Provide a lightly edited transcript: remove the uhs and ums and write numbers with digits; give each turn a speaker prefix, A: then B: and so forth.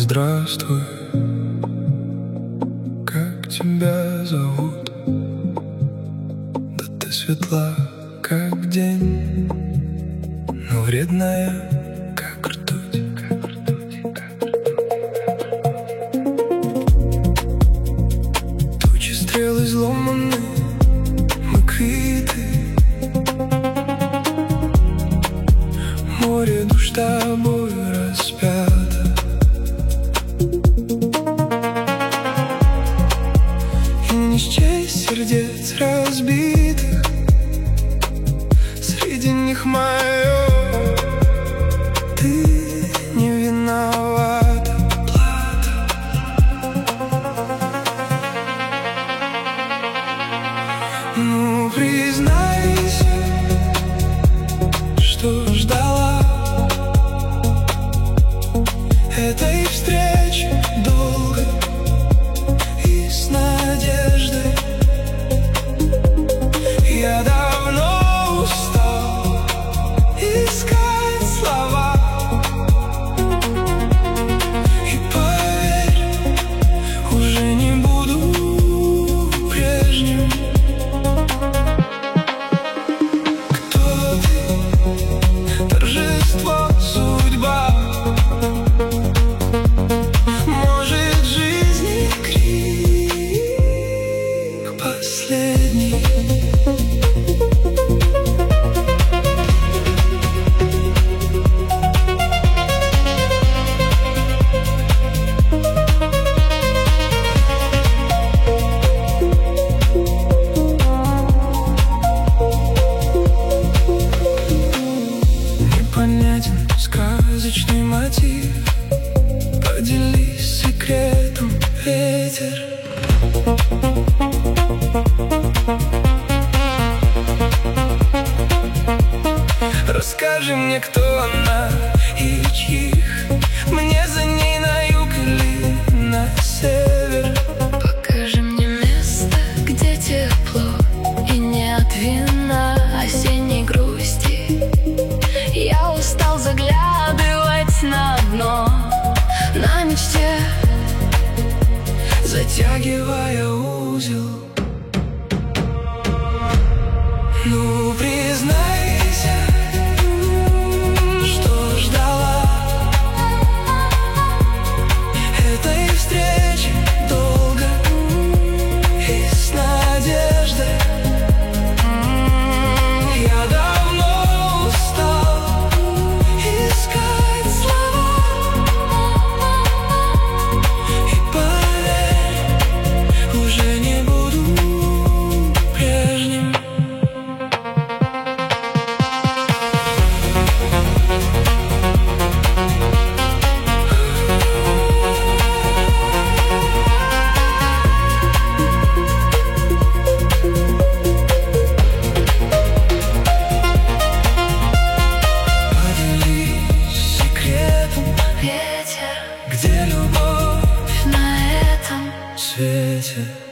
A: Здравствуй, как тебя зовут? Да ты светла, как день, но вредная, как ртуть. Тучи, стрелы изломаны, мы квиты. Море душ тобой распято. И не счесть сердец разбитых, среди них мое. Ты не виновата, плата. Ну, признайся, что ждала этой встречи долго и с надеждой. Я давно устал искать слова. И поверь, уже не буду прежним. Кто ты? Торжество, судьба. Может, жизни крик последний. Непонятен сказочный мотив. Поделись секретом, ветер. Расскажи мне, кто она и чьих. Мне за ней на юг или на север.
B: Покажи мне место, где тепло и нет вина осенней грусти. Я устал заглядывать на дно, на мечте,
A: Затягивая узел. Ну, признайся, что ждала этой встречи долго и с надеждой. Я давно устал искать слова. И поверь, уже не буду прежним. Поделись секретом,
B: ветер
A: где любовь
B: на этом
A: в свете.